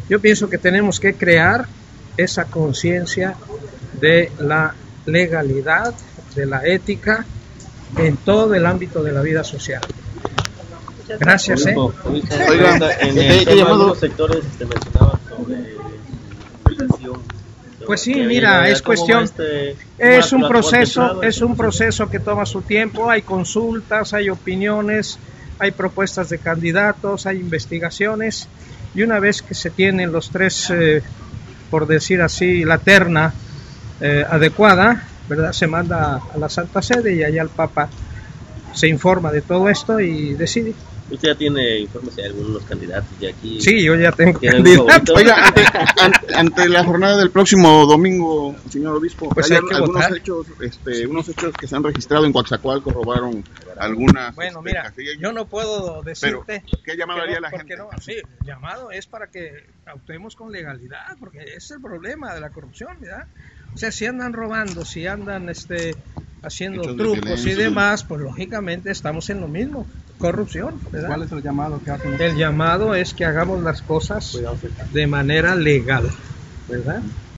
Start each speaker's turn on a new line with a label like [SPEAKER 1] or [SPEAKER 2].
[SPEAKER 1] Yo pienso que tenemos que crear esa conciencia de la legalidad, de la ética en todo el ámbito de la vida social. Gracias.
[SPEAKER 2] Oigan, en el tema, algunos sectores mencionaban sobre inflación.
[SPEAKER 1] Pues sí, mira, es cuestión, es un proceso que toma su tiempo, hay consultas, hay opiniones, hay propuestas de candidatos, hay investigaciones, y una vez que se tienen los tres, por decir así, la terna adecuada, ¿verdad? Se manda a la Santa Sede y allá el Papa se informa de todo esto y decide.
[SPEAKER 2] ¿Usted ya tiene informes de algunos candidatos de aquí?
[SPEAKER 1] Sí, yo ya tengo candidatos.
[SPEAKER 3] Oiga, ante la jornada del próximo domingo, señor obispo,
[SPEAKER 1] pues
[SPEAKER 3] hay
[SPEAKER 1] algunos
[SPEAKER 3] hechos, unos hechos que se han registrado en Coatzacoalcos, robaron algunas.
[SPEAKER 1] Bueno, mira, yo no puedo decirte.
[SPEAKER 3] Pero, ¿qué llamado haría la gente?
[SPEAKER 1] No, sí, el llamado es para que actuemos con legalidad, porque ese es el problema de la corrupción, ¿verdad? O sea, si andan robando, si andan haciendo hechos trucos y demás, pues lógicamente estamos en lo mismo, corrupción, ¿verdad?
[SPEAKER 4] ¿Cuál es el llamado que hacen?
[SPEAKER 1] El llamado es que hagamos las cosas de manera legal, ¿verdad?